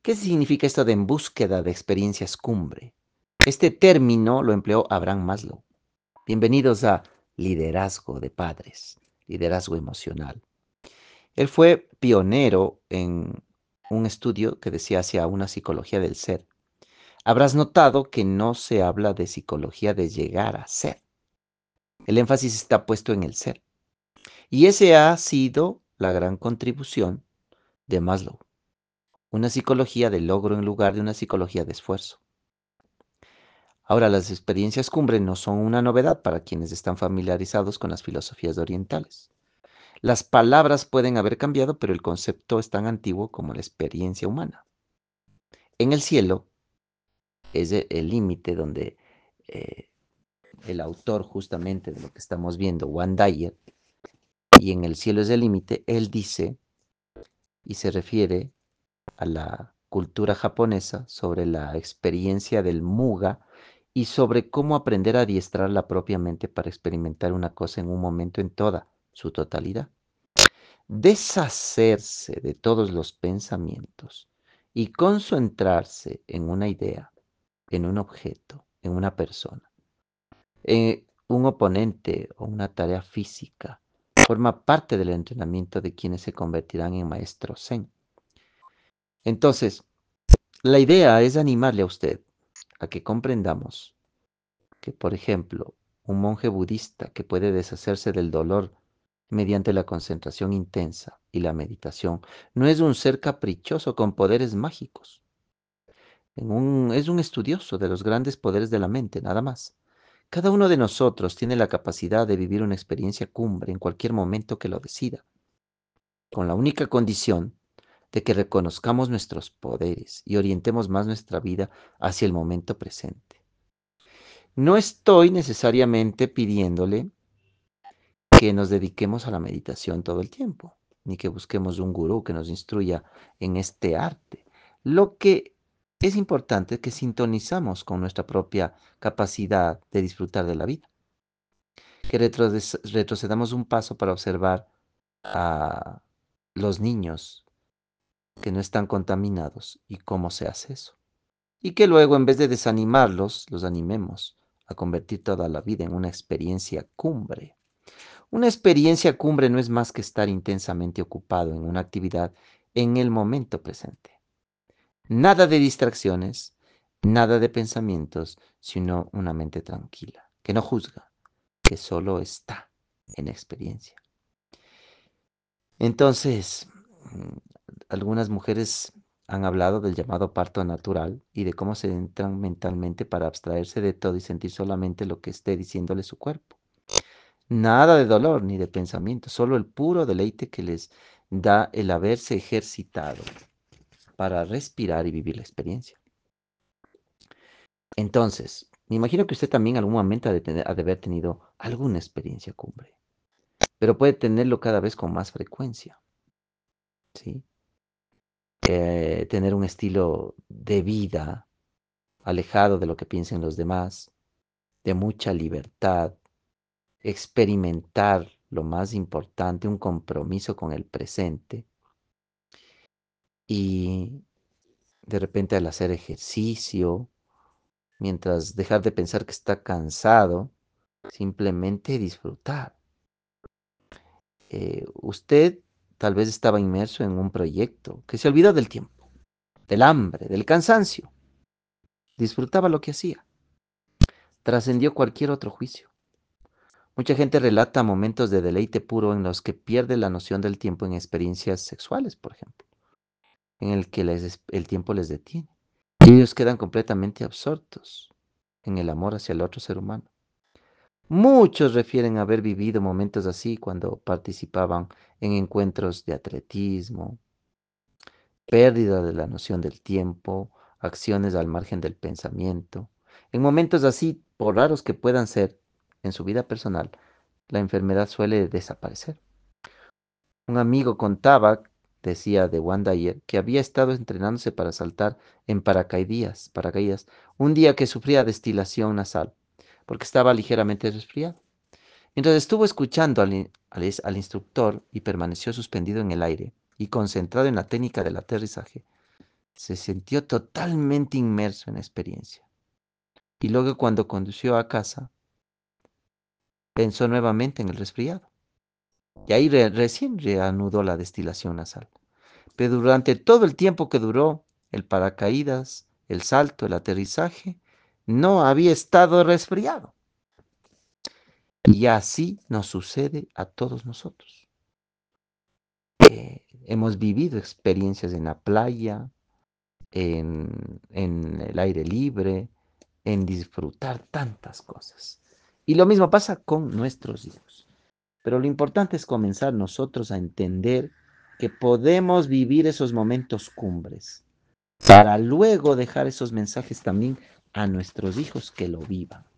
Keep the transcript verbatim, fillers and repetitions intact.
¿Qué significa esto de en búsqueda de experiencias cumbre? Este término lo empleó Abraham Maslow. Bienvenidos a Liderazgo de Padres, Liderazgo Emocional. Él fue pionero en un estudio que decía hacia una psicología del ser. Habrás notado que no se habla de psicología de llegar a ser. El énfasis está puesto en el ser. Y ese ha sido la gran contribución de Maslow. Una psicología de logro en lugar de una psicología de esfuerzo. Ahora, las experiencias cumbre no son una novedad para quienes están familiarizados con las filosofías orientales. Las palabras pueden haber cambiado, pero el concepto es tan antiguo como la experiencia humana. En el cielo es e- el límite donde eh, el autor justamente de lo que estamos viendo, Juan Dyer, y en el cielo es el límite, él dice y se refiere a la cultura japonesa sobre la experiencia del muga y sobre cómo aprender a adiestrar la propia mente para experimentar una cosa en un momento en toda su totalidad. Deshacerse de todos los pensamientos y concentrarse en una idea, en un objeto, en una persona, en un oponente o una tarea física, forma parte del entrenamiento de quienes se convertirán en maestros zen. Entonces, la idea es animarle a usted a que comprendamos que, por ejemplo, un monje budista que puede deshacerse del dolor mediante la concentración intensa y la meditación no es un ser caprichoso con poderes mágicos. En un- es un estudioso de los grandes poderes de la mente, nada más. Cada uno de nosotros tiene la capacidad de vivir una experiencia cumbre en cualquier momento que lo decida, con la única condición de que reconozcamos nuestros poderes y orientemos más nuestra vida hacia el momento presente. No estoy necesariamente pidiéndole que nos dediquemos a la meditación todo el tiempo, ni que busquemos un gurú que nos instruya en este arte. Lo que es importante es que sintonizamos con nuestra propia capacidad de disfrutar de la vida, que retroces- retrocedamos un paso para observar a los niños que no están contaminados y cómo se hace eso. Y que luego, en vez de desanimarlos, los animemos a convertir toda la vida en una experiencia cumbre. Una experiencia cumbre no es más que estar intensamente ocupado en una actividad en el momento presente. Nada de distracciones, nada de pensamientos, sino una mente tranquila, que no juzga, que solo está en experiencia. Entonces, mm, algunas mujeres han hablado del llamado parto natural y de cómo se entran mentalmente para abstraerse de todo y sentir solamente lo que esté diciéndole su cuerpo. Nada de dolor ni de pensamiento, solo el puro deleite que les da el haberse ejercitado para respirar y vivir la experiencia. Entonces, me imagino que usted también en algún momento ha de, tener- ha de haber tenido alguna experiencia cumbre, pero puede tenerlo cada vez con más frecuencia, ¿sí? Eh, tener un estilo de vida alejado de lo que piensen los demás, de mucha libertad, experimentar lo más importante, un compromiso con el presente y de repente al hacer ejercicio, mientras dejar de pensar que está cansado, simplemente disfrutar. Eh, usted tal vez estaba inmerso en un proyecto que se olvidó del tiempo, del hambre, del cansancio. Disfrutaba lo que hacía. Trascendió cualquier otro juicio. Mucha gente relata momentos de deleite puro en los que pierde la noción del tiempo en experiencias sexuales, por ejemplo, en el que les- el tiempo les detiene. Y ellos quedan completamente absortos en el amor hacia el otro ser humano. Muchos refieren haber vivido momentos así cuando participaban en encuentros de atletismo, pérdida de la noción del tiempo, acciones al margen del pensamiento. En momentos así, por raros que puedan ser en su vida personal, la enfermedad suele desaparecer. Un amigo contaba, decía de Wanda ayer, que había estado entrenándose para saltar en paracaidías, paracaídas, un día que sufría destilación nasal, porque estaba ligeramente resfriado. Mientras estuvo escuchando al, in- al is- al instructor y permaneció suspendido en el aire y concentrado en la técnica del aterrizaje, Se sintió totalmente inmerso en la experiencia. Y luego cuando condució a casa, pensó nuevamente en el resfriado. Y ahí re- recién reanudó la destilación nasal. Pero durante todo el tiempo que duró el paracaídas, el salto, el aterrizaje, no había estado resfriado. Y así nos sucede a todos nosotros. Eh, hemos vivido experiencias en la playa, en, en el aire libre, en disfrutar tantas cosas. Y lo mismo pasa con nuestros hijos. Pero lo importante es comenzar nosotros a entender que podemos vivir esos momentos cumbres para luego dejar esos mensajes también a nuestros hijos que lo vivan.